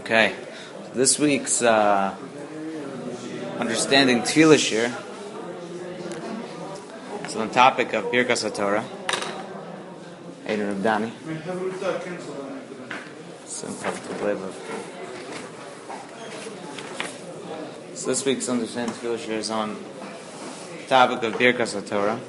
Okay, this week's understanding Tefillah Shir is on the topic of Birkas HaTorah. Eitan Rabdani. So this week's understanding Tefillah Shir is on the topic of Birkas HaTorah.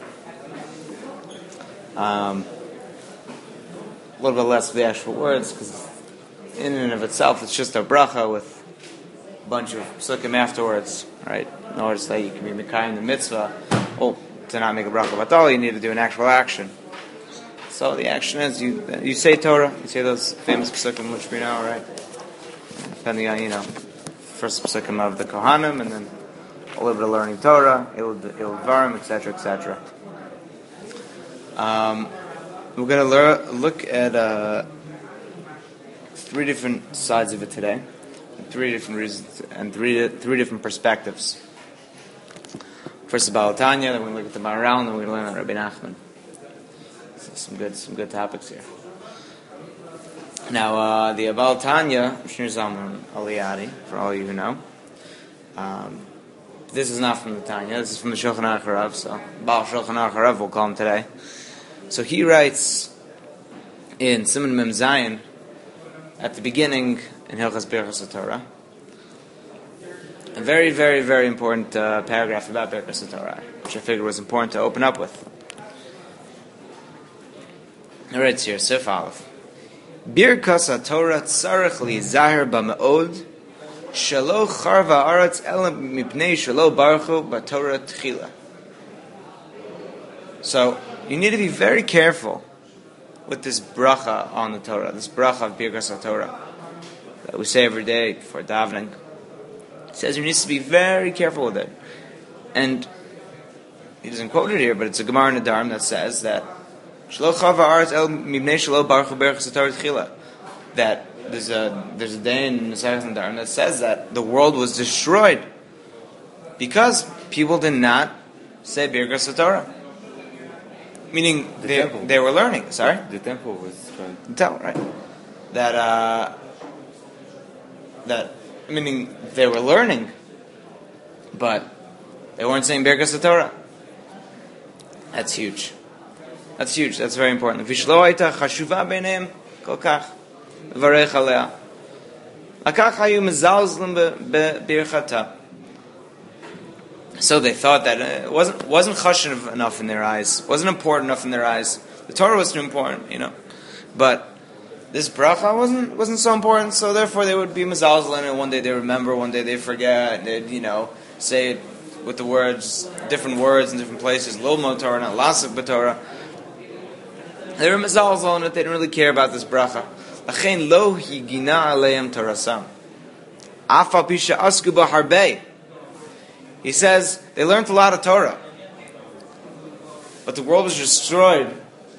A little bit less of the actual words, because in and of itself, it's just a bracha with a bunch of psukim afterwards, right? In order to say you can be mekayim the mitzvah, to not make a bracha batal, you need to do an actual action. So the action is you say Torah, you say those famous psukim which we know, right? Depending on first psukim of the Kohanim, and then a little bit of learning Torah, Il Dvarim, etc., etc. We're going to look at three different sides of it today, and three different reasons, and three different perspectives. First the Baal Tanya, then we're going to look at the Maharal, and then we're going to learn on Rabbi Nachman. So some good topics here. Now, the Baal Tanya, Shneur Zalman Aliyadi, for all you who know, this is not from the Tanya, this is from the Shulchan Aruch Harav, so Baal Shulchan Aruch Harav we'll call him today. So he writes in Siman Mem Zayin, at the beginning in Hilchas Birkas HaTorah, a very, very, very important paragraph about Birkas HaTorah, which I figured was important to open up with. He writes here, Sif Aleph, Birkas HaTorah tzarech li zahir ba'me'od shelo charva aretz elam mipnei shelo baruchu b'Torah tchila. So, you need to be very careful with this bracha on the Torah, this bracha of Birkas HaTorah that we say every day before davening. It says you need to be very careful with it. And he doesn't quote it here, but it's a Gemara in Nedarim that says that that there's a day in Masechet Nedarim that says that the world was destroyed because people did not say Birkas HaTorah. Meaning they were learning. Sorry? The temple was destroyed. The temple, right. That meaning they were learning, but they weren't saying Birkas HaTorah. That's huge. That's very important. V'shlo hayta chashuva b'neihem kol kach v'varech alea. Lakach hayu mezalzlim b'birchata. So they thought that it wasn't chashuv enough in their eyes, wasn't important enough in their eyes. The Torah was too important, but this bracha wasn't so important. So therefore, they would be mezalzel, and one day they remember, one day they forget. They'd say it with the words, different words in different places. Lo mo Torah, not lasik b'Torah. They were mezalzel on it. They didn't really care about this bracha. Lachein lo higina aleim torasam. Afal pisha asku b'harbei. He says, they learned a lot of Torah, but the world was destroyed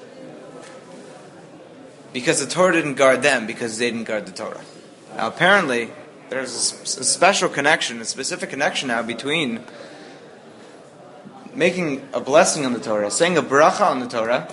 because the Torah didn't guard them, because they didn't guard the Torah. Now apparently, there's a special connection, a specific connection now between making a blessing on the Torah, saying a bracha on the Torah,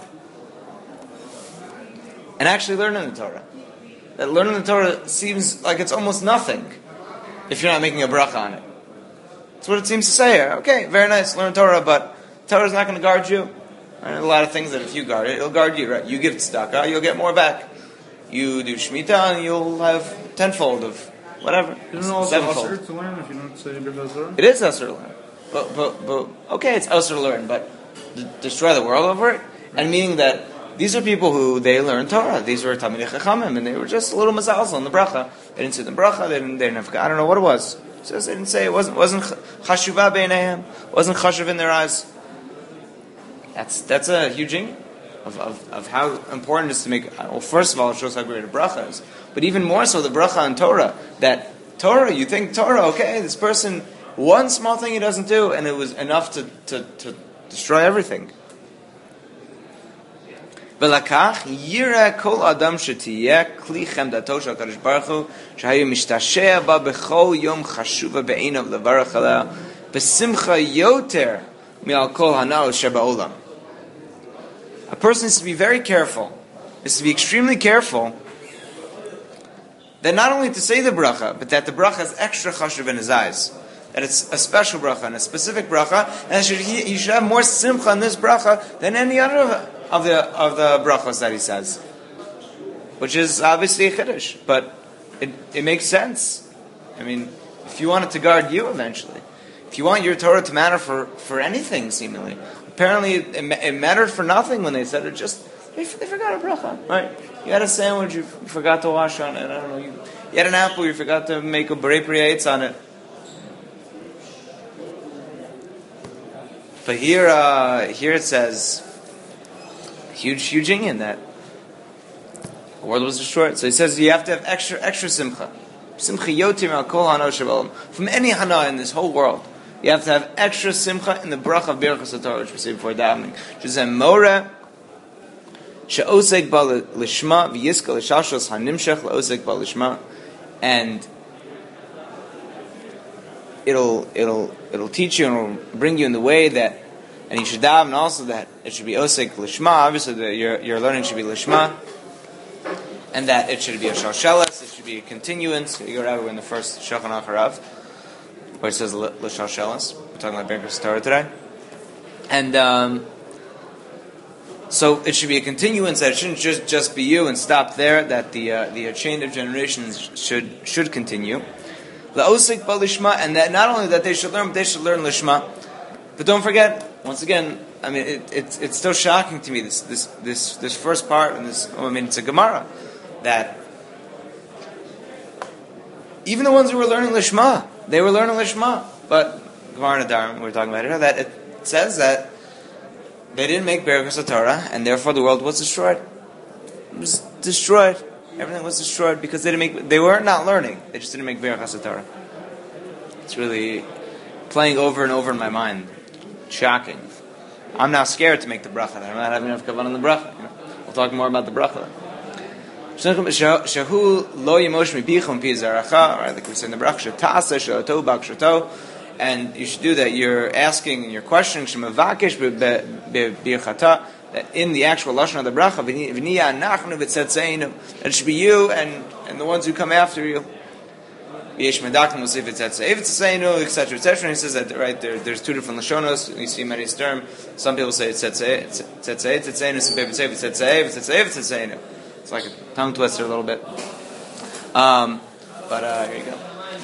and actually learning the Torah. That learning the Torah seems like it's almost nothing if you're not making a bracha on it. That's what it seems to say here. Okay, very nice, learn Torah, but Torah's not going to guard you. Right? A lot of things that if you guard it, it'll guard you, right? You give tzedakah, you'll get more back. You do shmita, and you'll have tenfold of whatever. Isn't it also asur to learn if you don't say Birkas HaTorah? It is asur to learn. But okay, it's asur to learn, but destroy the world over it? And meaning that these are people who, they learned Torah. These were Talmidei Chachamim, and they were just a little mazalzel on the bracha. They didn't say the bracha, they didn't have, I don't know what it was. It says they didn't say, it wasn't chashuva b'neihem, wasn't chashuv in their eyes. That's a huge thing of how important it is to make. Well, first of all, it shows how great a bracha is, but even more so the bracha on Torah. That Torah, you think Torah, okay, this person, one small thing he doesn't do, and it was enough to destroy everything. V'lakach yira kol adam shetiyeh kli chemdato shel Kadosh Baruch Hu shehayu mishtasheh ba bechol yom chashuva be'einav levarach aleh b'simcha yoter mi'al kol hanal sheba'olam. A person needs to be very careful, is to be extremely careful Then not only to say the bracha, but that the bracha is extra chashuv in his eyes. That it's a special bracha and a specific bracha, and he should have more simcha in this bracha than any other of the brachos that he says. Which is obviously a chiddush, but it makes sense. I mean, if you want it to guard you eventually, if you want your Torah to matter for anything, seemingly. Apparently, it mattered for nothing when they said it. Just they forgot a bracha, right? You had a sandwich, you forgot to wash on it. I don't know. You had an apple, you forgot to make a berei priyates on it. But here it says huge inyan that the world was destroyed. So he says you have to have extra simcha. Simcha yotim al kol hana shabalam. From any hana in this whole world, you have to have extra simcha in the bracha of Birchas HaTorah, which we say before davening. Which is a moreh she'osek ba lishma v'yiska l'shashos hanimshech le'osek ba lishma, and it'll teach you and it'll bring you in the way that, and you should daven also that it should be osek lishma. Obviously, your learning should be lishma. And that it should be a shalshelas, it should be a continuance. You go over in the first Shulchan Aruch, where it says l'shalshelas. We're talking about Birchas Torah today, and so it should be a continuance. That it shouldn't just be you and stop there. That the chain of generations should continue. La'osik b'lishma, and that not only that they should learn, but they should learn lishma. But don't forget, once again, I mean, it's still shocking to me this first part, and this. I mean, it's a Gemara. That even the ones who were learning Lishma, they were learning Lishma. But Gemara Nadarim, we were talking about it, that it says that they didn't make Birchas HaTorah, and therefore the world was destroyed. It was destroyed. Everything was destroyed because they were not learning. They just didn't make Birchas HaTorah. It's really playing over and over in my mind. Shocking. I'm now scared to make the bracha. I'm not having enough kavanah on the bracha. We'll talk more about the bracha. Shahu lo yemosh mibichum pi zaracha, right? Like we say in the bracha, shetasa shato bak shato, and you should do that. You're asking and you're questioning shemavakesh birchata, that in the actual lashon of the bracha, v'niya nachnu v'tzetzeinu, that it should be you and the ones who come after you. Yesh medaknu v'sif v'tzetzeinu, etc., etc. And he says that right there's two different lashonos. You see many term. Some people say tzetzeinu, some people say v'tzetzeinu. It's like a tongue twister a little bit. But here you go.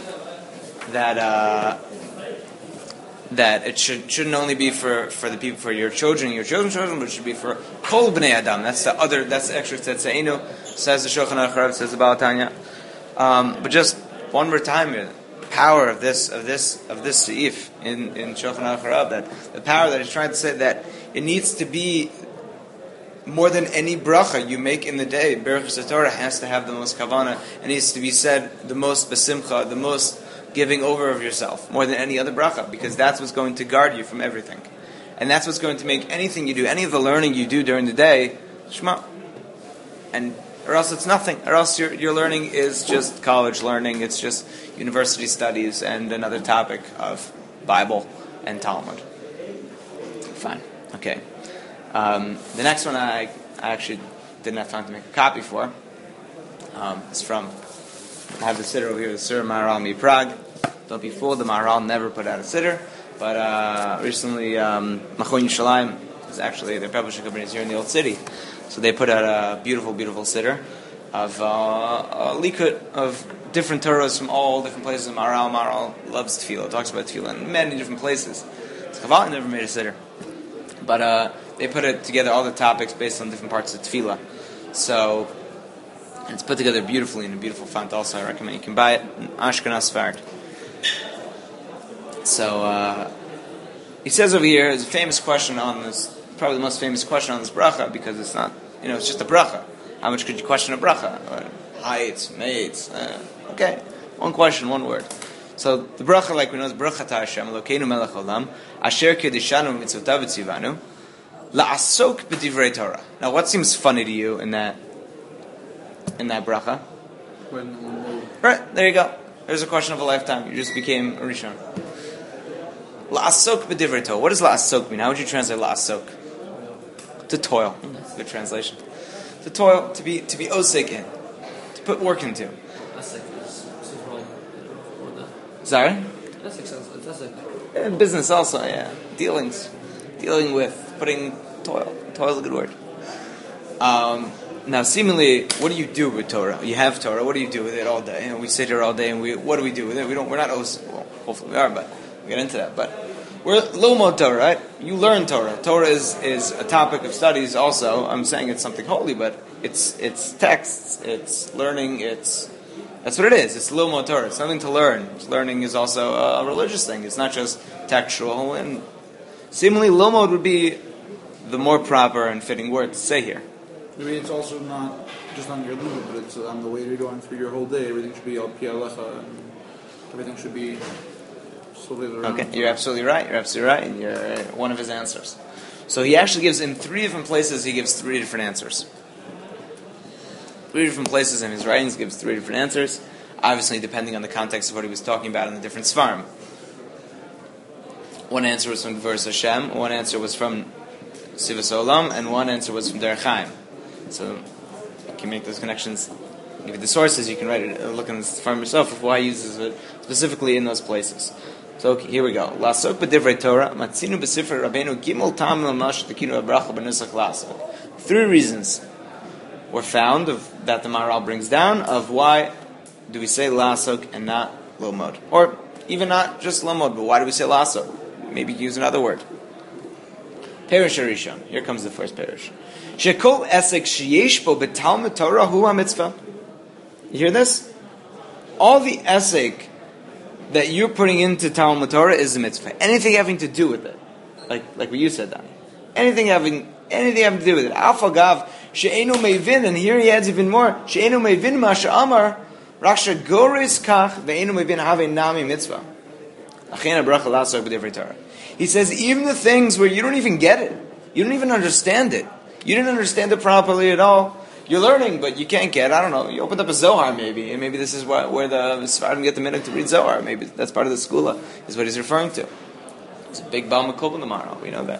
That it shouldn't only be for the people, for your children's children, but it should be for kol bnei adam. That's the extra tzetzeinu, says the Shulchan Aruch, says about Tanya. But just one more time, the power of this seif in Shulchan Aruch, that the power that he's trying to say, that it needs to be more than any bracha you make in the day. Birchas HaTorah has to have the most kavanah, and needs to be said the most besimcha, the most giving over of yourself, more than any other bracha, because that's what's going to guard you from everything. And that's what's going to make anything you do, any of the learning you do during the day, shema. Or else it's nothing. Or else your learning is just college learning, it's just university studies and another topic of Bible and Talmud. Fine. Okay. The next one I actually didn't have time to make a copy for. It's from, I have the siddur over here, the Siddur Maharal Prague. Don't be fooled, the Maharal never put out a siddur. But recently, Machon Yerushalayim is actually, their publishing company is here in the Old City. So they put out a beautiful, beautiful siddur of a likut of different Torahs from all different places. Maharal loves tefillah, talks about tefillah in many different places. Chavali never made a siddur. But they put it together, all the topics based on different parts of tefillah. So it's put together beautifully in a beautiful font also. I recommend you can buy it in Ashkenaz Sfard. So he says over here, there's a famous question on this, probably the most famous question on this bracha, because it's not, it's just a bracha. How much could you question a bracha? Heights, mates. Okay, one question, one word. So the bracha, like we know, is bracha ta Hashem Elokeinu melech olam asher kedishanu mitzvotav v'tzivanu la'asok b'divrei Torah. Now, what seems funny to you in that bracha? Right, there you go. There's a question of a lifetime. You just became a Rishon. La'asok b'divrei Torah. What does la'asok mean? How would you translate la'asok? To toil. Good translation. To toil, to be osek in, to put work into. Sorry? That's excessive. And business also, yeah. Dealing with, putting toil. Toil is a good word. Now, seemingly, what do you do with Torah? You have Torah. What do you do with it all day? We sit here all day, and what do we do with it? We're not always. Well, hopefully we are, but we'll get into that. But we're Lomod Torah, right? You learn Torah. Torah is a topic of studies. Also, I'm saying it's something holy, but it's texts. It's learning. That's what it is. It's Lomod Torah. It's something to learn. Learning is also a religious thing. It's not just textual. And seemingly, Lomod would be the more proper and fitting word to say here. Maybe it's also not just on your limit, but it's on the way you're going through your whole day. Everything should be al pi halacha, and everything should be slowly around. Okay, you're absolutely right. And you're one of his answers. So he actually gives, in 3 different places, he gives 3 different answers. 3 different places in his writings gives 3 different answers, obviously depending on the context of what he was talking about in the different svarim. One answer was from Gvuras Hashem, one answer was from Sivas Olam, and one answer was from Derech Chaim. So you can make those connections. Give you the sources, you can write it, look in the farm yourself of why he uses it specifically in those places. So okay, here we go. Lasok b'divrei Torah, matzinu b'sifrei Rabbeinu gimel tam l'mash tekinu abracha b'nusach lasok. 3 reasons were found that the Maharal brings down of why do we say lasok and not lomod, or even not just lomod, but why do we say lasok? Maybe use another word. Perish Rishon. Here comes the first perish. Shekol esek sheyesh bo b'talmud Torah hu ha-mitzvah. You hear this? All the esek that you're putting into Talmud Torah is a mitzvah. Anything having to do with it, like what you said, Danny. Anything having to do with it. Alpha gav she'enu meivin, and here he adds even more. She'enu meivin ma she'amar raksha goris kach ve'enu meivin have nami mitzvah. Achen bracha lasok b'divrei Torah. He says even the things where you don't even get it, you don't even understand it, you didn't understand it properly at all. You're learning, but you can't get. I don't know. You opened up a Zohar, maybe, and maybe this is where the Sfardim get the minute to read Zohar. Maybe that's part of the skula, is what he's referring to. It's a big Baal Mekubal tomorrow. We know that.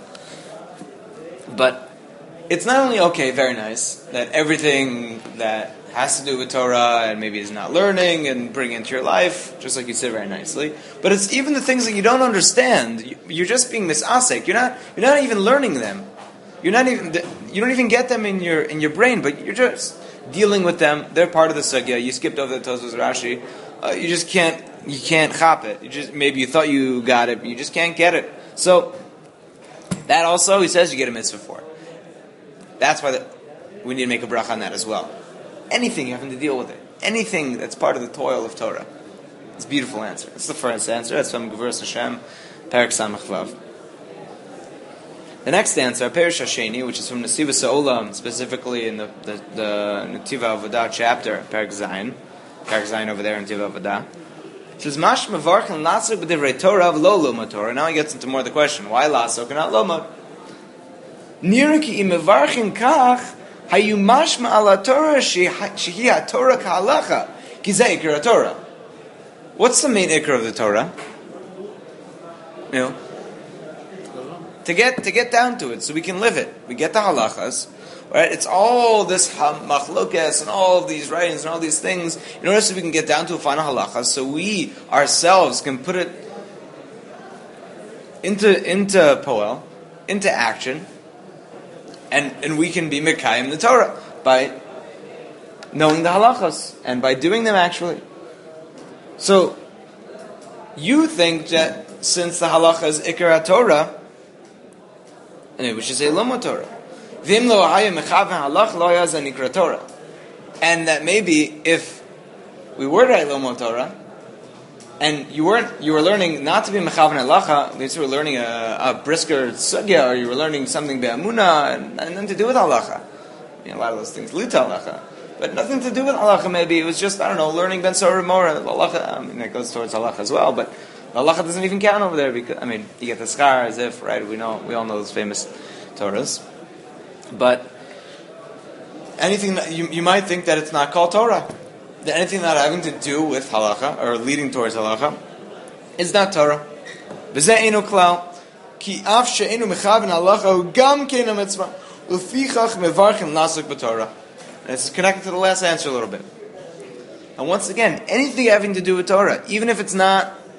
But it's not only very nice that everything that has to do with Torah and maybe is not learning and bring into your life, just like you said very nicely. But it's even the things that you don't understand. You're just being misasek. You're not even learning them. You don't even get them in your brain, but you're just dealing with them. They're part of the sugya. You skipped over the Tosfos Rashi. You just can't chop it. Maybe you thought you got it, but you just can't get it. So that also, he says, you get a mitzvah for. That's why we need to make a bracha on that as well. Anything having to deal with it, anything that's part of the toil of Torah. It's a beautiful answer. It's the first answer. That's from Gvuras Hashem, Perek Samach Vav. The next answer, Perish Hasheni, which is from Nesivos Ha'olam, specifically in the Netiva Avodah chapter, Perek Zayin over there in Netiva Avodah. It says, Mash mevarchen lasok b'divrei Torah v'lo lomod Torah. Now he gets into more of the question, why lasok and not lomod? Nira ki im mevarchen kach hayu mashma ala Torah shehi ha-Torah ka'halacha ki zeh ikar ha-Torah. What's the main ikar of the Torah? To get down to it, so we can live it. We get the halachas, right? It's all this machlokes and all of these writings and all these things in order so we can get down to a final halachas, so we ourselves can put it into poel, into action, and we can be mekayim the Torah by knowing the halachas and by doing them actually. So you think that since the halacha is ikar HaTorah, and we should say lomod Torah. And that maybe if we were to write lomod Torah, and you were learning not to be mechavan halacha, you were learning a brisker sugya, or you were learning something be'amuna, and nothing to do with halacha. A lot of those things lead to halacha, but nothing to do with halacha. Maybe it was just learning ben sorah mora halacha. It goes towards halacha as well, but halacha doesn't even count over there because you get the schar as if, right? We all know those famous Torahs. But anything that you might think that it's not called Torah. That anything not having to do with halacha or leading towards halacha is not Torah. V'zeh einu klal ki af she'enu mechaven halacha hu gam kein mitzvah u'fichach mevarchen lasok b'Torah. And it's connected to the last answer a little bit. And once again, anything having to do with Torah, even if it's not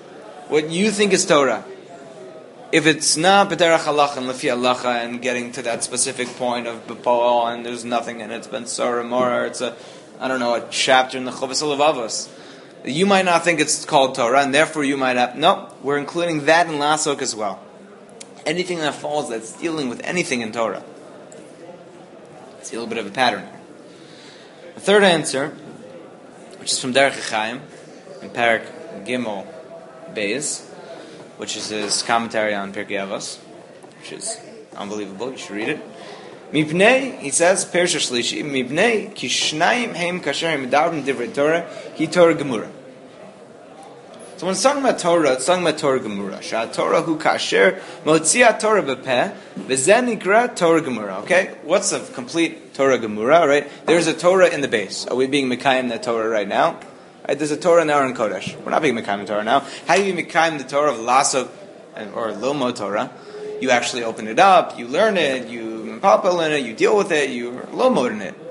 what you think is Torah. If it's not b'derech halacha and lefi halacha and getting to that specific point of b'po'ol and there's nothing in it, it's ben Sora Mora, it's a chapter in the Chovas HaLevavos. You might not think it's called Torah, and therefore you might have, no, we're including that in Lasok as well. Anything that falls that's dealing with anything in Torah. See a little bit of a pattern here. The third answer, which is from Derech Chaim, in Parak Gimel Beis, which is his commentary on Pirkei Avos, which is unbelievable. You should read it. Mipnei, he says, Perish Shlishi, Mipnei ki shnayim heim kasher heim medarben divrei Torah hi Torah Gemura. So when it's talking about Torah, it's talking about Torah Gemura. Shah Torah hu kasher motzia Torah bepeh v'zen nikra Torah Gemura. Okay, what's a complete Torah Gemura? Right, there's a Torah in the base. Are we being mekayim that Torah right now? Right, there's a Torah in our Kodesh. We're not being mekayim the Torah now. How do you mekayim the Torah of Lasok or Lomo Torah? You actually open it up, you learn it, you papal in it, you deal with it, you're Lomo in it.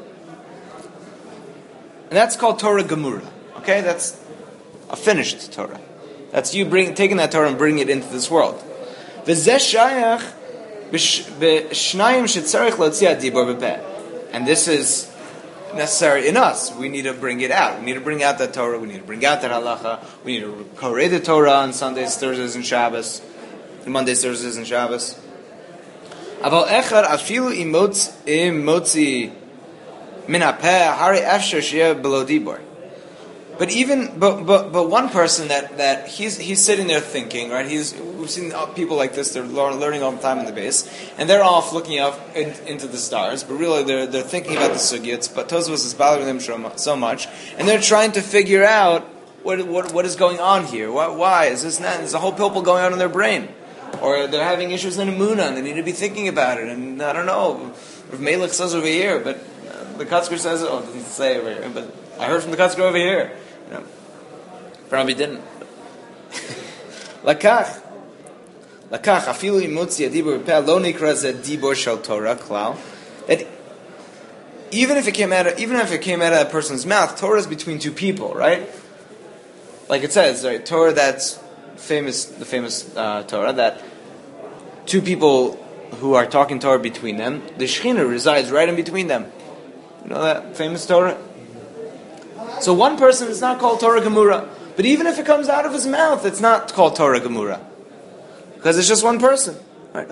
And that's called Torah Gemura. Okay, that's a finished Torah. That's you taking that Torah and bringing it into this world. And this is necessary in us. We need to bring it out. We need to bring out that Torah. We need to bring out that halacha. We need to koreh the Torah on Sundays, Thursdays, and Shabbos. Mondays, Thursdays, and Shabbos. Aval echad afilu imotzi min hapeh hari efshar sheyeh below dibor. But one person that he's sitting there thinking, right? We've seen people like this. They're learning all the time in the base, and they're off looking up into the stars. But really, they're thinking about the sugyats. But Tosfos is bothering them so much, and they're trying to figure out what is going on here. Why is this? There's a whole pilpul going on in their brain, or they're having issues in Emunah, and they need to be thinking about it. And I don't know. Rav Melech says over here, but the Kotzker says it. Oh, it doesn't say over here, but I heard from the Kotzker over here. Probably didn't. Lakach afilu imotzi adibur b'peh lo nikra ze dibur shel Torah klal. That even if it came out of that person's mouth, Torah is between two people, right? Like it says, right? Torah, that's the famous Torah that two people who are talking Torah between them, the Shekhinah resides right in between them. You know that famous Torah? So one person is not called Torah Gemura. But even if it comes out of his mouth, it's not called Torah Gemura. Because it's just one person. Right?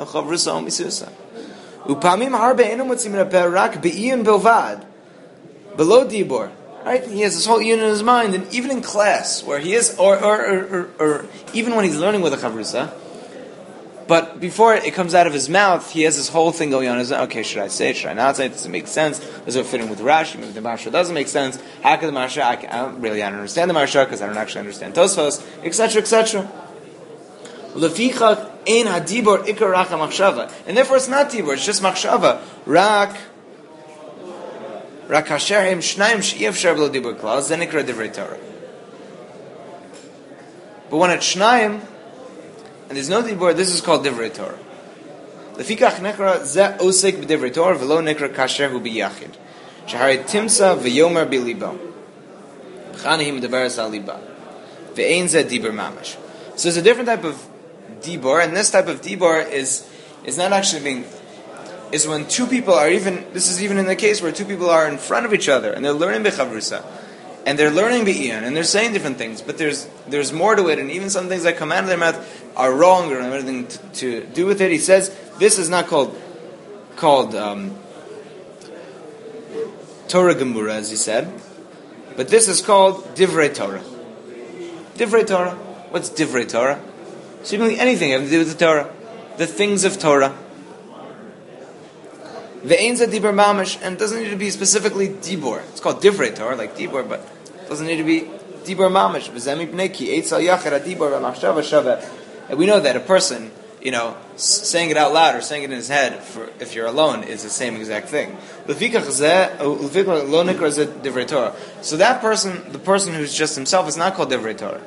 Below Dibor. Right? He has this whole unit in his mind, and even in class, where he is, or even when he's learning with a Chavrusa, but before it comes out of his mouth, he has this whole thing going on. Okay, should I say it? Should I not say it? Does it make sense? Does it fit in with Rashi? Maybe the Marsha doesn't make sense. How could the Marsha? I don't understand the Marsha because I don't actually understand Tosfos, etc., etc. Lefichach ein hadibor ikar rach machshava, and therefore it's not dibor; it's just machshava. Rak kasher hem shnayim she'efshar v'lo dibor klal zenikra divrei Torah. But when it's shnayim and there's no dibur, this is called divrei Torah. Lefikach nekra ze osek b'divrei Torah v'lo nekra kasher hu b'yachid. Shehari timsa v'yomer b'libo. B'chanihim devares al liba. Ve'ein ze dibur mamash. So there's a different type of dibur, and this type of dibur is not actually being, is when two people are this is even in the case where two people are in front of each other, and they're learning b'chavrusa. And they're learning Be'iyan, and they're saying different things, but there's more to it, and even some things that come out of their mouth are wrong or have anything to do with it. He says this is not called Torah Gemura, as he said, but this is called Divrei Torah. Divrei Torah. What's Divrei Torah? Seemingly anything having to do with the Torah, the things of Torah. Ve'ein ze dibur mamash, and it doesn't need to be specifically dibur. It's called divrei Torah, like dibur, but it doesn't need to be dibur mamash. V'zeh mipnei ki eitz al yachid hadibur v'machshava shaveh. And we know that a person, saying it out loud or saying it in his head, if you're alone, is the same exact thing. So that person, the person who's just himself, is not called divrei Torah.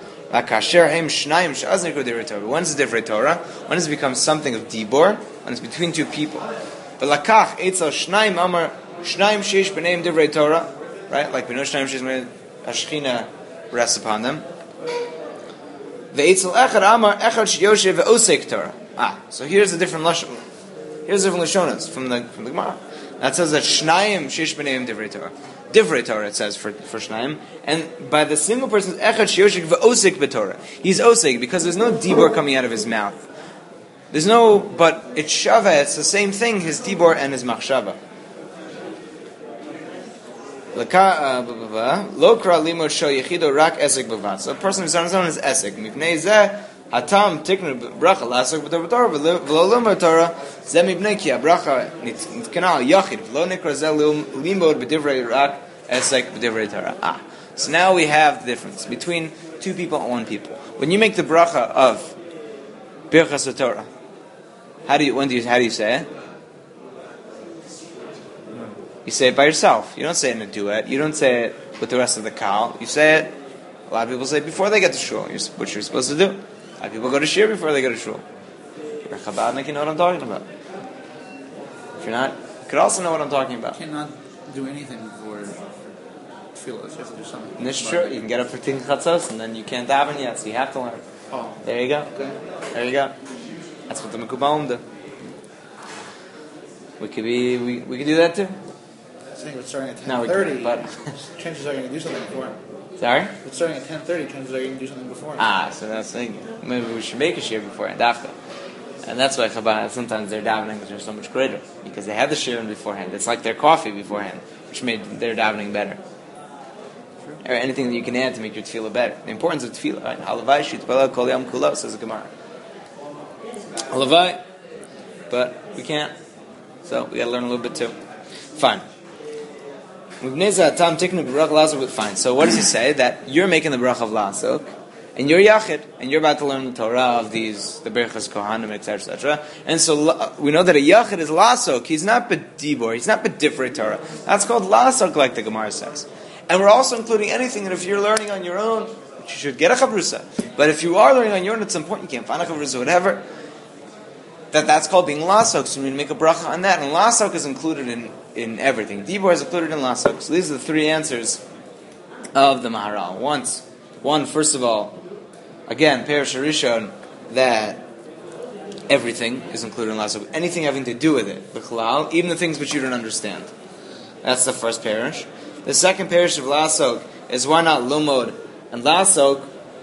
When's the divrei Torah? When does it become something of dibur? When it's between two people. But lakach etzel shnaim amar shnaim sheish b'neim divrei Torah, right? Like we know shnaim sheish b'neim Hashchina rests upon them. Ve'etzel echad amar echad sheyoshev ve'osek Torah. So here's a different lashon. Here's a different lashonas from the Gemara. That says that shnayim sheish b'neim divrei Torah. Divrei Torah it says for shnayim, and by the single person echad sheyoshev ve'osek b'Torah. He's osek because there's no dibor coming out of his mouth. There's no, but it's shava. It's the same thing. His dibor and his machshava. Lokra limod sho yechido rak esek b'vat. So a person who's on his own is esek. Mipnei zeh hatam tiknu bracha lasok b'torah v'lo limod Torah zeh mipnei ki bracha nitkana yachid v'lo nikra zeh limod b'divrei rak esek b'divrei Torah. So now we have the difference between two people and one people. When you make the bracha of birchas Torah, how do you say it? You say it by yourself. You don't say it in a duet. You don't say it with the rest of the kal. You say it, a lot of people say it before they get to shul. What you're supposed to do. A lot of people go to shir before they go to shul. If you're a Chabadnik, you know what I'm talking about. If you're not, you could also know what I'm talking about. You cannot do anything before tefillah. You have to do something. And this is true. You can get up for Tin Chatzos, and then you can't daven yet, so you have to learn. Oh. There you go. Okay. There you go. That's what the Mekubalim do. We could do that too. Saying we're starting at 10:30. No, we can't, but chances are you're going to do something before. Sorry? We're starting at 10:30. Chances are you're going to do something before. So that's the thing. Maybe we should make a shir beforehand, after. And that's why Chabad, sometimes their davenings are so much greater, because they had the shir beforehand. It's like their coffee beforehand, which made their davening better. Or anything that you can add to make your tefillah better. The importance of tefillah, right? Halavai shitpala kol yam kula, says the Gemara. Halavai, but we can't. So we got to learn a little bit too. Fine. Fine. So what does he say? That you're making the bracha of lasok, and you're yachid, and you're about to learn the Torah of the berachas kohanim, etc., etc. And so we know that a yachid is lasok. He's not bedibor. He's not bedivrei Torah. That's called lasok, like the Gemara says. And we're also including anything that if you're learning on your own, you should get a chavrusa. But if you are learning on your own, it's important. You can't find a chavrusa, whatever. That's called being lasok. So we make a bracha on that. And lasok is included in everything. Dibor is included in lasok. So these are the three answers of the Maharal. One, first of all, again, Perish Rishon, that everything is included in lasok. Anything having to do with it, b'chalal, even the things which you don't understand. That's the first parish. The second parish of lasok is why not lumod and lasok,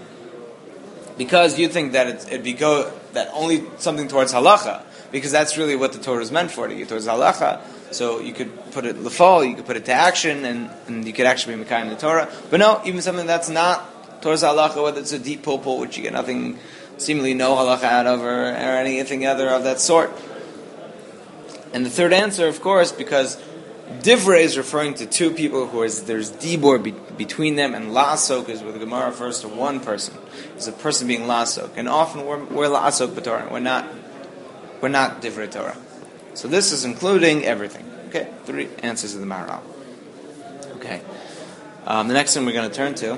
because you think that it'd be that only something towards halacha, because that's really what the Torah is meant for, to get towards halacha. So you could put it lefal, you could put it to action, and you could actually be mekayim the Torah. But no, even something that's not towards halacha, whether it's a deep pulpul, which you get nothing, seemingly no halacha out of, or anything other of that sort. And the third answer, of course, because divrei is referring to two people there's dibor between them, and lasok is where the Gemara refers to one person. It's a person being lasok, and often we're lasok b'Torah. We're not divrei Torah. So this is including everything. Okay, three answers of the Maharal. Okay, the next thing we're going to turn to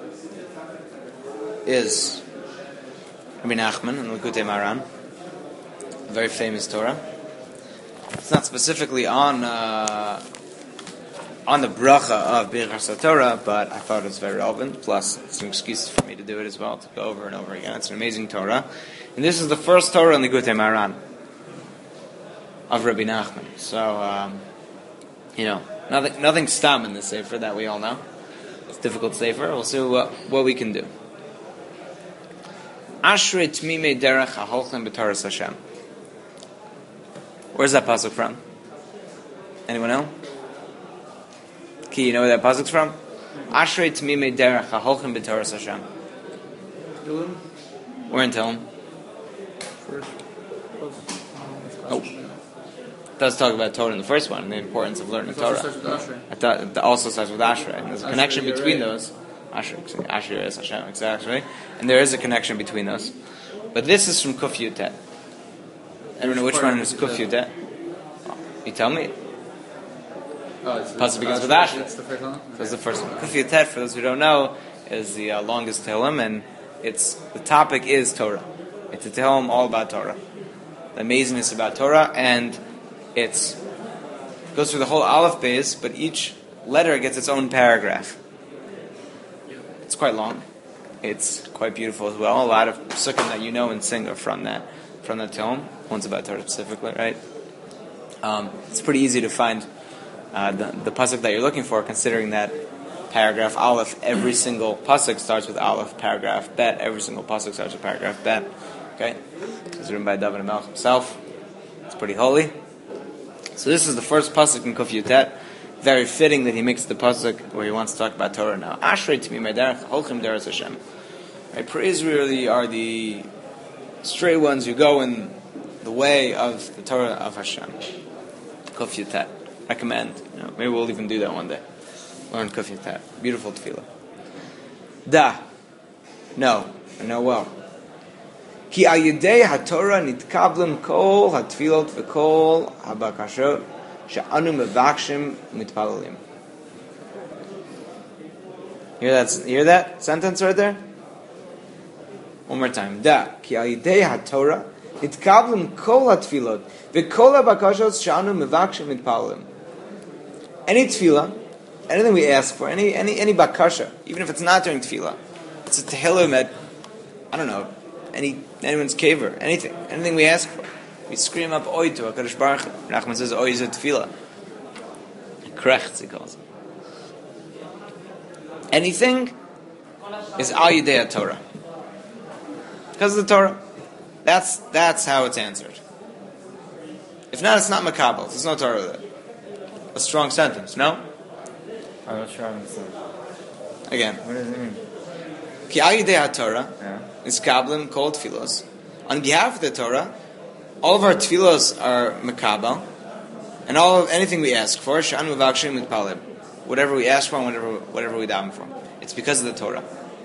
is Rabbi Nachman and Likutei Moharan, a very famous Torah. It's not specifically on the bracha of Birchas Torah, but I thought it was very relevant. Plus, it's an excuse for me to do it as well, to go over and over again. It's an amazing Torah, and this is the first Torah in the Likutei Moharan of Rabbi Nachman. So, nothing stam in this sefer that we all know. It's a difficult sefer. We'll see what we can do. Ashrei Tmimei Derech HaHolchem B'Toras Hashem. Where's that pasuk from? Anyone know? Ki, you know where that pasuk's from? Ashrei Tmimei Derech HaHolchem B'Toras Hashem. Tehillim? We're in Tehillim. Nope. It does talk about Torah in the first one, and the importance of learning Torah. I thought it also starts with Ashrei. And there's a connection between those. Ashrei is Hashem, exactly. And there is a connection between those. But this is from Kuf Yutet. I don't know which one is Kuf Yutet. You tell me. Pasuk begins with Ashrei. That's the first one? That's the first one. Kuf Yutet, for those who don't know, is the longest Tehillim, and the topic is Torah. It's a Tehillim all about Torah. The amazingness about Torah, and it goes through the whole Aleph base, but each letter gets its own paragraph. It's quite long. It's quite beautiful as well. A lot of psukim that you know and sing are from that tome. One's about Torah specifically, right? It's pretty easy to find the pasuk that you're looking for, considering that paragraph Aleph, every single pasuk starts with Aleph. Paragraph Bet, every single pasuk starts with paragraph Bet. Okay, it's written by David HaMelech himself. It's pretty holy. So this is the first pasuk in Kuf Yutet. Very fitting that he makes the pasuk where he wants to talk about Torah now. Ashrei Tmimei Derech Holchem Deras Hashem. Right, praise really are the stray ones who go in the way of the Torah of Hashem. Kuf Yutet. Recommend. Maybe we'll even do that one day. Learn Kuf Yutet. Beautiful tefillah. Da. No. I know well. Ki al yedei haTorah nitkablim kol hatfilot v'kol habakashot she'anu mevakshim mitpalalim. Hear that sentence right there? One more time. Da. Ki al yedei haTorah nitkablim kol hatfilot v'kol habakashot she'anu mevakshim mitpalalim. Any tefillah, anything we ask for, any bakasha, even if it's not during tefillah, it's a tehillim at, I don't know, anyone's kaver, anything we ask for. We scream up oi to HaKadosh Baruch Hu. Nachman says oi is a tefillah. Krechts, he calls it. Anything is al yidei Torah. Because of the Torah. That's how it's answered. If not, it's not makabel. There's no Torah there. A strong sentence, no? I'm not sure I understand. Again. What does it mean? Ki al yidei HaTorah Yeah. is kablim kol tefillos. On behalf of the Torah, all of our tefillos are makabel, and anything we ask for, she'anu mevakshim mitpalim. Whatever we ask for, and whatever we daven for. It's because of the Torah.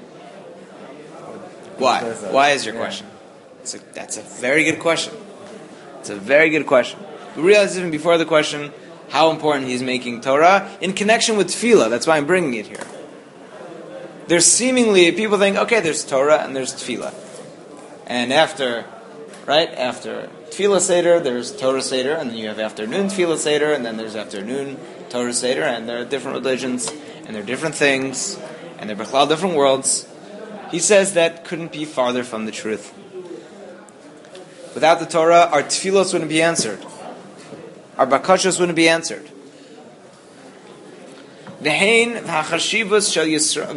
Why? Why is your question? That's a very good question. It's a very good question. We realize even before the question how important he's making Torah in connection with tefillah. That's why I'm bringing it here. There's seemingly, people think, okay, there's Torah and there's tefillah. And after tefillah Seder, there's Torah Seder, and then you have afternoon tefillah Seder, and then there's afternoon Torah Seder, and there are different religions, and there are different things, and there are different worlds. He says that couldn't be farther from the truth. Without the Torah, our tefillos wouldn't be answered. Our bakashos wouldn't be answered. V'hachein v'hachashivos shel Yisrael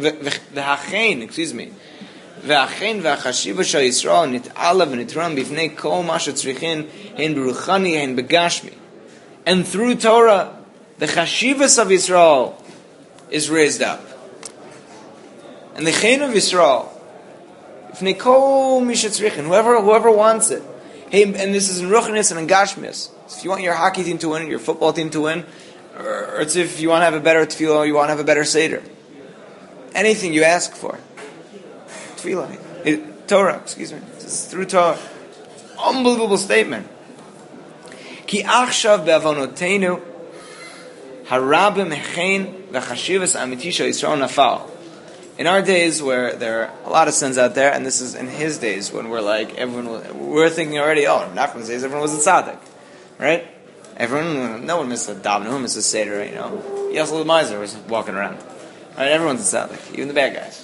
shel Yisrael nit'ala v'nitram b'fnei kol ma shetzrichin hein beruchani hein begashmi. And through Torah, the chashivos of Yisrael is raised up. And the chen of Yisrael, b'fnei kol mi shetzrichin, whoever wants it. Hey, and this is in ruchnis and in gashmis. So if you want your hockey team to win, your football team to win, or it's if you want to have a better tefillah, you want to have a better seder. Anything you ask for. Tefillah. Torah, excuse me. This is through Torah. Unbelievable statement. Ki achshav be'avonotenu harabim hechein v'chashivas amiti shel Yisrael nafal. In our days where there are a lot of sins out there, and this is in his days when we're like, we're thinking already, Nachman says everyone was a tzaddik. Right? No one missed a daven, no one missed a seder, Yasel the miser was walking around. Right? Everyone's a tzaddik, even the bad guys.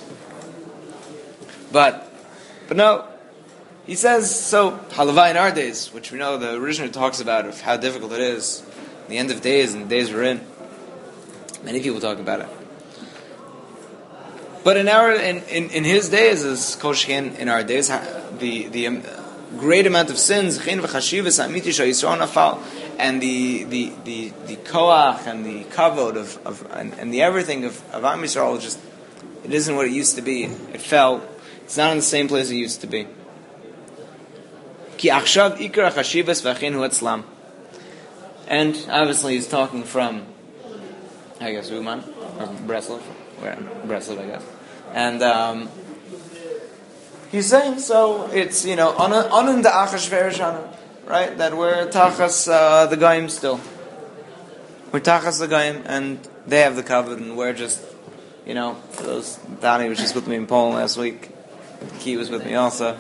But no. He says, so, halavai in our days, which we know the originator talks about of how difficult it is, the end of days and the days we're in. Many people talk about it. But in his days, as Koshkin in our days, the great amount of sins, and the koach and the kavod and the everything of Am Yisrael, just it isn't what it used to be. It fell. It's not in the same place it used to be. And obviously he's talking from, I guess, Uman or Breslov, Breslov, I guess. And he's saying, so it's, Anun da Achashverosh, right? That we're Tachas the Goyim still. We're Tachas the Goyim, and they have the covenant, and we're just, for those, Donnie was just with me in Poland last week. Key was with me also.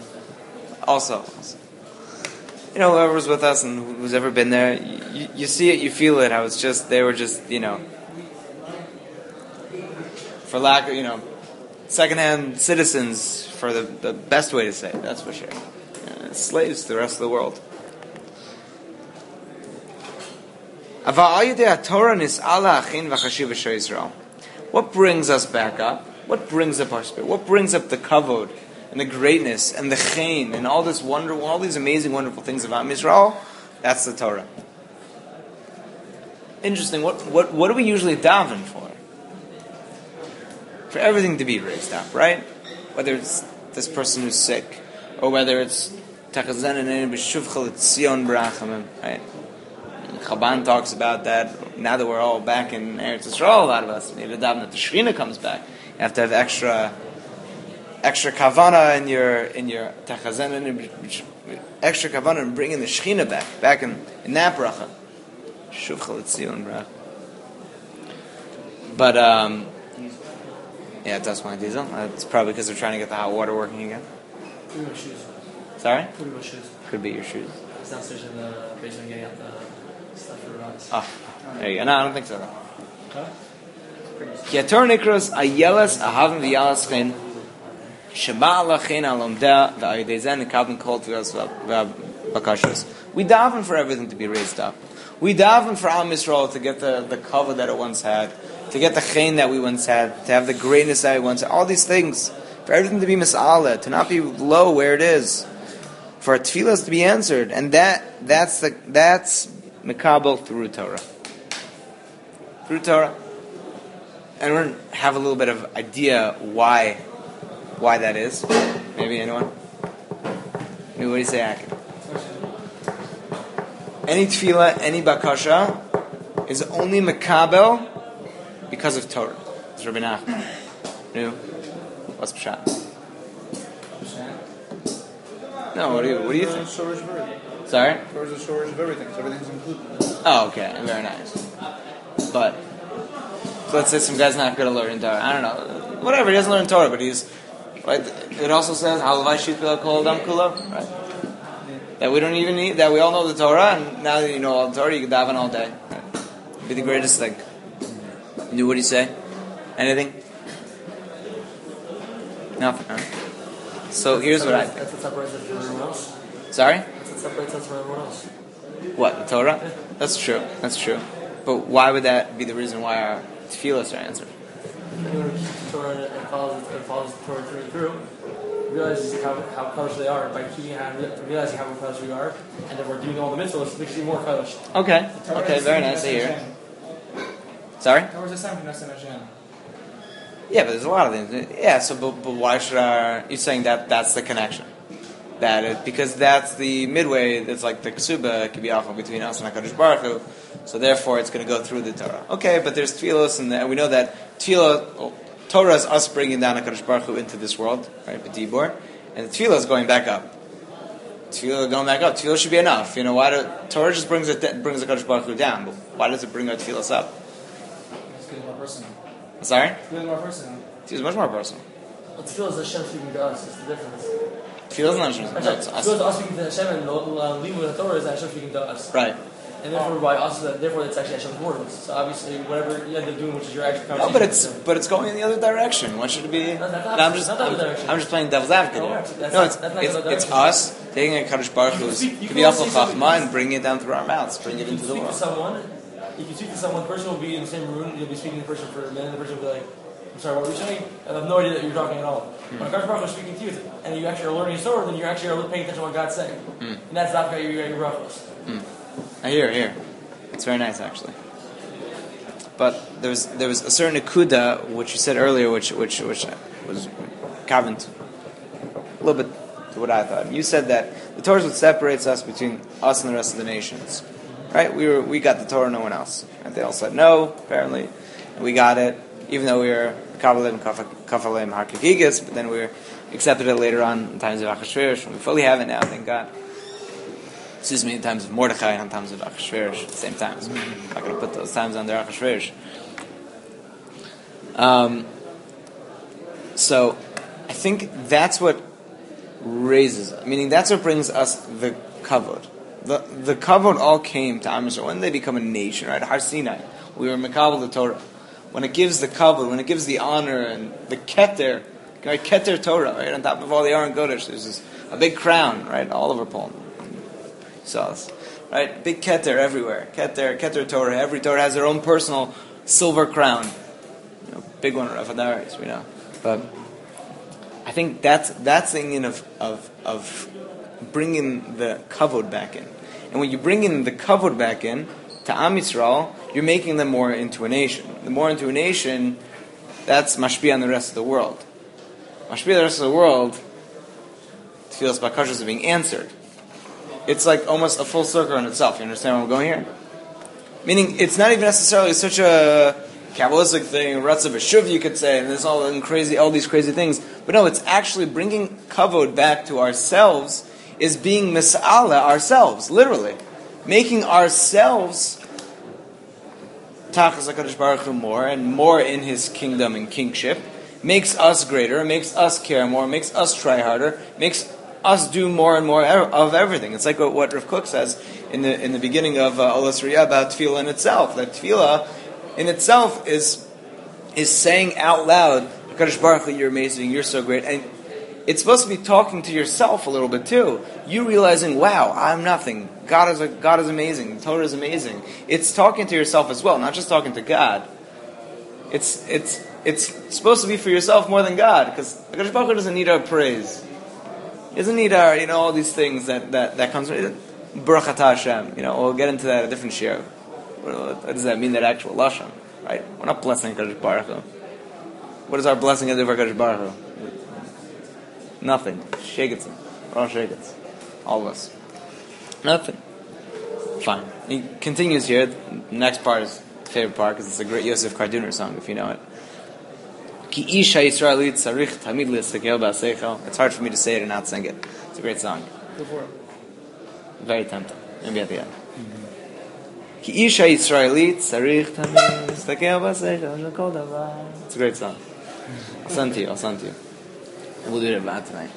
Whoever was with us and who's ever been there, you see it, you feel it, how it's just, they were just, for lack of, second-hand citizens, for the best way to say it, that's for sure. Slaves to the rest of the world. What brings us back up? What brings up our spirit? What brings up the kavod and the greatness and the chen and all this wonderful, all these amazing, wonderful things about Yisrael? That's the Torah. Interesting. What do we usually daven for? For everything to be raised up, right? Whether it's this person who's sick, or whether it's Tachazen and B'Shuvcha L'Tzion B'Rachamim, right? Chaban talks about that. Now that we're all back in Eretz Yisrael, a lot of us, maybe daven that the Shekhinah comes back. You have to have extra kavana in your Tachazen and extra kavana and bringing the Shekhinah back in that bracha. Shuvcha L'Tzion B'Rachamim. But yeah, it does my diesel. It's probably because they're trying to get the hot water working again. Could be my shoes. Sorry? Could be my shoes. Could be your shoes. It's downstairs in the basement getting out the stuff for the rocks. Oh, there you go. No, I don't think so. Huh? Yator nikros ayelas ahavim v'yalas chen sheba alachen alomda v'ayidezen nekabin kol tvilas v'bakashos. We daven for everything to be raised up. We daven for Am Yisrael to get the cover that it once had, to get the chen that we once had, to have the greatness that we once had. All these things. For everything to be mis'aleh, to not be low where it is. For our tefillas to be answered. And that's Mekabel through Torah. Through Torah. And we're going to have a little bit of idea why that is. Maybe anyone? Maybe what do you say, Akin? Any tefillah, any bakasha is only Mekabel because of Torah. It's Rabbi Nachman. No? What's pshat? No, what do you think? Shorish of everything. Sorry? Torah is the shorish of everything, so everything's included. Oh, okay, very nice. But so let's say some guy's not good at learning Torah. I don't know, whatever. He doesn't learn Torah, but he's right. It also says halavai shitbil kol adam kula, right? That we don't even need. That we all know the Torah, and now that you know all the Torah, you can daven all day. Right? It'd be the greatest thing. You what do you say? Anything? Nothing. Huh? So here's what I think. That's what separates us from everyone else. Sorry? That's what separates us from everyone else. What, the Torah? That's true. That's true. But why would that be the reason why our tefillas are answered? Anyone who keeps the Torah and follows the Torah through realizes how kadosh they are by realizing how kadosh we are, and that we're doing all the mitzvahs makes you more kadosh. Okay. Okay, very nice to hear. Sorry? Torah is the same for Nesen Hashem. Yeah, but there's a lot of things. Yeah, so but why should you're saying that's the connection? Because that's the midway, that's like the ksuba could be alpha between us and HaKadosh Baruch Hu, so therefore it's going to go through the Torah. Okay, but there's tefillos, and we know that Torah is us bringing down HaKadosh Baruch Hu into this world, right, B'dibur, and the tefillah is going back up. Tefillah should be enough. Torah just brings HaKadosh Baruch Hu down, but why does it bring our tefillahs up? It's getting more personal. Sorry? It's getting more personal. It's much more personal. But tefillah is Hashem speaking to us. It's the difference. Tefillah is not Hashem. No, it's Tefillah is us. us speaking to Hashem, and leaving with the Torah is Hashem speaking to us. Right. And therefore, by us, therefore, it's actually Hashem's words. So obviously, whatever you end up doing, which is your actual conversation. No, but it's going in the other direction. Why should it be? I'm just playing devil's advocate here. No, it's us taking a Kadosh Baruch Hu's to be off of Chachma and bringing it down through our mouths, bring it into the world. If you speak to someone, the person will be in the same room. You'll be speaking to the person for a minute. The person will be like, "I'm sorry, what were you saying?" I have no idea that you're talking at all. When Kadosh Baruch Hu is speaking to you, and you actually are learning His Torah, then you actually are paying attention to what God's saying, and that's not your brachos. I hear. It's very nice, actually. But there was a certain akuda which you said earlier, which was kavaned a little bit to what I thought. You said that the Torah is what separates us between us and the rest of the nations, right? We got the Torah, no one else. And they all said no, apparently, and we got it, even though we were kafalim hakagigas, but then we accepted it later on in times of Achashverosh, and we fully have it now, thank God. In times of Mordechai and in times of Achashverosh at the same time. So I'm not going to put those times under Achashverosh. So I think that's what raises us. Meaning that's what brings us the kavod. The kavod all came to Am Yisrael when they become a nation, right? Har Sinai. We were Mekabel the Torah. When it gives the kavod, when it gives the honor and the keter right? Keter Torah, right? On top of all the Aron Kodesh, there's a big crown, right? All over Poland. Saw this, right? Big Keter everywhere. Keter Torah. Every Torah has their own personal silver crown. Big one, Rav Adaris, we know. But I think that's the union of bringing the kavod back in. And when you bring in the kavod back in to Am Yisrael, you're making them more into a nation. The more into a nation, that's mashpia on the rest of the world. Mashpia on the rest of the world, tefillas bakashas are being answered. It's like almost a full circle in itself. You understand where I'm going here? Meaning, it's not even necessarily such a Kabbalistic thing, Ratzav Shuv, you could say, and there's all these crazy things. But no, it's actually bringing kavod back to ourselves, is being mis'ala ourselves, literally. Making ourselves tachas HaKadosh Baruch Hu more, and more in His kingdom and kingship, makes us greater, makes us care more, makes us try harder, makes us do more and more of everything. It's like what Rav Kook says in the beginning of Olas Riyah about tefillah in itself. That tefillah in itself is saying out loud, HaKadosh Baruch Hu, you're amazing, you're so great. And it's supposed to be talking to yourself a little bit too. You realizing, wow, I'm nothing. God is amazing. The Torah is amazing. It's talking to yourself as well, not just talking to God. It's supposed to be for yourself more than God, because HaKadosh Baruch Hu doesn't need our praise. He doesn't need our, all these things that comes from Baruch Atah Hashem. We'll get into that a different share. What does that mean, that actual lashon? Right? We're not blessing HaKadosh Baruch Hu. What is our blessing of HaKadosh Baruch Hu? Nothing. Shegets. We're all shegets. All of us. Nothing. Fine. He continues here. The next part is the favorite part, because it's a great Yosef Karduner song, if you know it. Ki isha Yisraelit tzarich tamid le'estekel ba'aseichel. It's hard for me to say it and not sing it. It's a great song. Go for it. Very tempting. Maybe at the end. Ki isha Yisraelit tzarich tamid le'estekel ba'aseichel shel kol davar. It's a great song. I'll send to you. And we'll do it about tonight.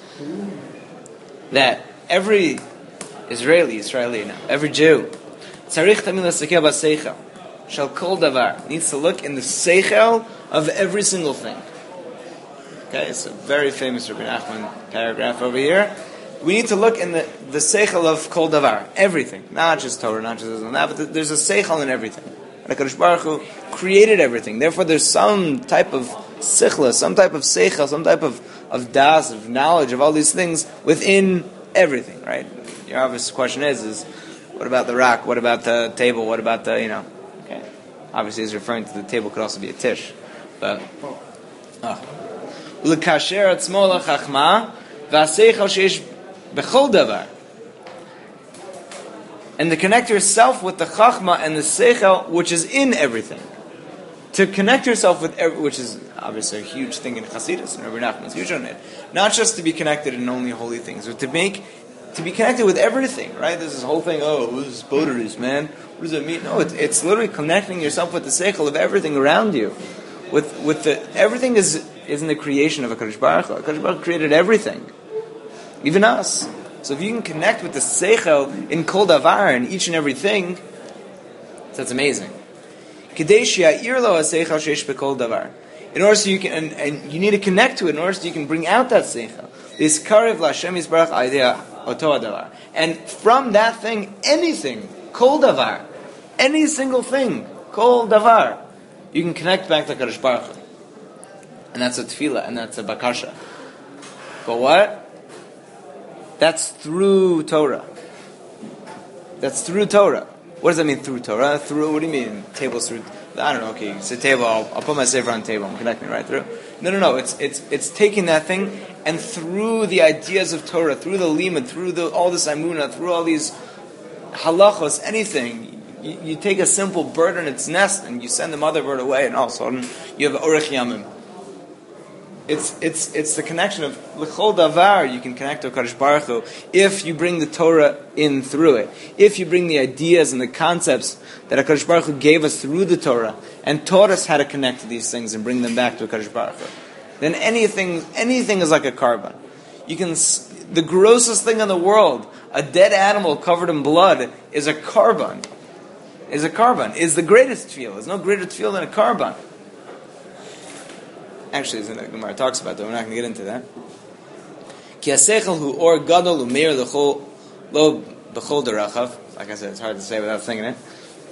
That every Israeli now, every Jew, tzarich tamid le'estekel ba'aseichel shel kol davar, needs to look in the seichel of every single thing. Okay, it's a very famous Rabbi Nachman paragraph over here. We need to look in the seichel of kol davar, everything, not just Torah, not just this and that, but there's a seichel in everything. And HaKadosh Baruch Hu created everything. Therefore, there's some type of sichla, some type of seichel, some type of das, of knowledge, of all these things within everything, right? Your obvious question is what about the rock? What about the table? What about the, Okay. Obviously, he's referring to the table, could also be a tish. But L'kasher atzmo lachachma v'aseichel sheish bechol davar, and to connect yourself with the chachma and the seichel which is in everything. To connect yourself with which is obviously a huge thing in Chassidus, and Rabbi Nachman's huge on it. Not just to be connected in only holy things, but to be connected with everything. Right? There's this whole thing. Oh, what is boderis, man? What does it mean? No, it's literally connecting yourself with the seichel of everything around you. With the everything is in the creation of HaKadosh Baruch Hu. HaKadosh Baruch Hu created everything, even us. So if you can connect with the seichel in kol davar, in each and everything, that's amazing. Kedei she'ya'ir lo ha'seichel sheish b'kol davar. In order so you can, and you need to connect to it in order so you can bring out that seichel. This karev l'Hashem yisbarach idea oto davar, and from that thing, anything, kol davar, any single thing, kol davar, you can connect back to HaKadosh Baruch Hu. And that's a tefillah, and that's a bakasha. But what? That's through Torah. That's through Torah. What does that mean, through Torah? Through, what do you mean? Tables through, I don't know, okay, it's a table, I'll put my sefer on the table, I'm connecting right through. No, it's taking that thing, and through the ideas of Torah, through the limud, through all this amunah, through all these halachos, anything, you take a simple bird in its nest and you send the mother bird away, and all of a sudden you have orech yamim. It's the connection of l'chol davar. You can connect to HaKadosh Baruch Hu if you bring the Torah in through it. If you bring the ideas and the concepts that HaKadosh Baruch Hu gave us through the Torah and taught us how to connect to these things and bring them back to HaKadosh Baruch Hu, then anything is like a carbon. The grossest thing in the world, a dead animal covered in blood, is a carbon. Is the greatest tefillah. There's no greater tefillah than a carbon. Actually, the Gemara talks about that. We're not going to get into that. Ki haseichel hu or gadol umeir l'chol lo b'chol derachav. Like I said, it's hard to say without thinking it.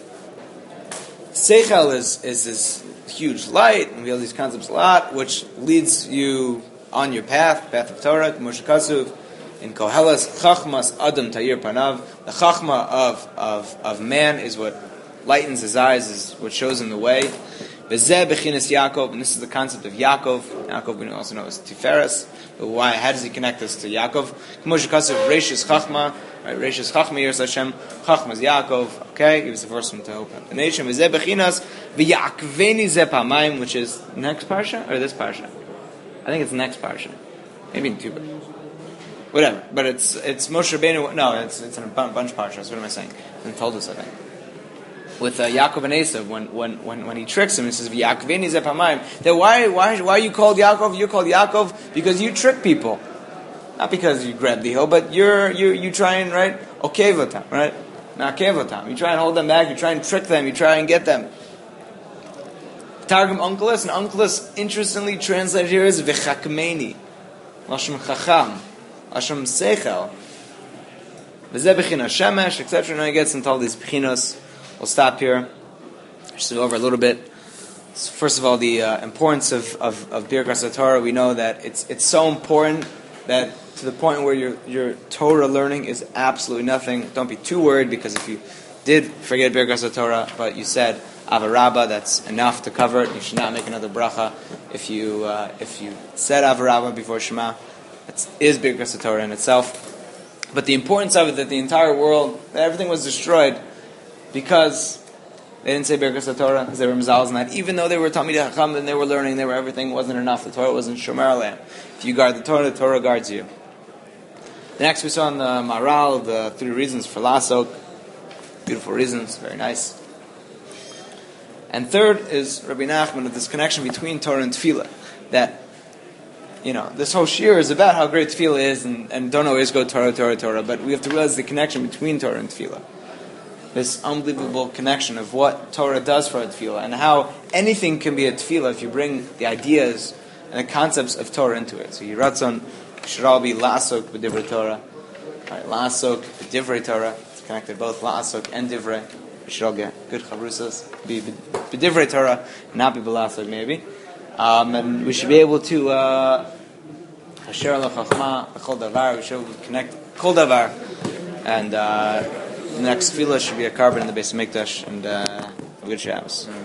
Seichel is this huge light, and we have these concepts a lot, which leads you on your path of Torah. Moshe Kasuv in Koheles, Chachmas Adam Tayir Panav. The Chachma of man is what lightens his eyes, is what shows him the way. Bezeh Bechinas Yaakov, and this is the concept of Yaakov. Yaakov we also know as Tiferes. But why? How does he connect us to Yaakov? Moshe Kasuv Reishis Chachma. Right, Reishis Chachma Yiras Hashem. Chachma is Yaakov. Okay, he was the first one to open up the nation. Bezeh Bechinas V'Yakveni Zeh Pamayim, which is next parsha or this parsha? I think it's the next parsha. Maybe in two. Whatever, but it's Moshe Rabbeinu. No, it's in a bunch of parshas. What am I saying? And told us, I think, with Yaakov and Esav when he tricks him, he says Yaakveni Zeh Pamayim. Then why are you called Yaakov? You're called Yaakov because you trick people, not because you grab the hill, but you try and okevotam, right? Not kevotam. You try and hold them back. You try and trick them. You try and get them. Targum Onkelos, and Onkelos interestingly translated here is V'chakmeni, Lashon Chacham. Hashem Seichel, V'zeh B'china Shemesh, etc. Now he gets into all these B'chinos. We'll stop here. Just go over a little bit. So first of all, the importance of Birkas HaTorah. We know that it's so important that to the point where your Torah learning is absolutely nothing. Don't be too worried, because if you did forget Birkas HaTorah, but you said Avarabba, that's enough to cover it. You should not make another bracha. If you said Avarabba before Shema, it is Birkas HaTorah in itself. But the importance of it, that the entire world, that everything was destroyed because they didn't say Birkas HaTorah, because they were mezalz on that. Even though they were Talmidei Chacham, and they were learning, everything wasn't enough. The Torah wasn't Shomer Aleim. If you guard the Torah guards you. The next we saw in the Maral, the 3 reasons for Lasok. Beautiful reasons, very nice. And third is Rabbi Nachman, of this connection between Torah and Tefillah. That, this whole shir is about how great Tefillah is, and don't always go Torah, but we have to realize the connection between Torah and Tefillah. This unbelievable connection of what Torah does for a Tefillah, and how anything can be a Tefillah if you bring the ideas and the concepts of Torah into it. So Yiratzon should all be La'asok b'divrei Torah. Right, La'asok b'divrei Torah. It's connected both La'asok and Divrei. We should all get good chavrusas, be b'divrei Torah, not be b'La'asok maybe. And we should be able to Hasher ala chachma b'chol davar. We should connect kol davar, and the next tefillah should be a carbon in the base of Mikdash, and a good Shabbos.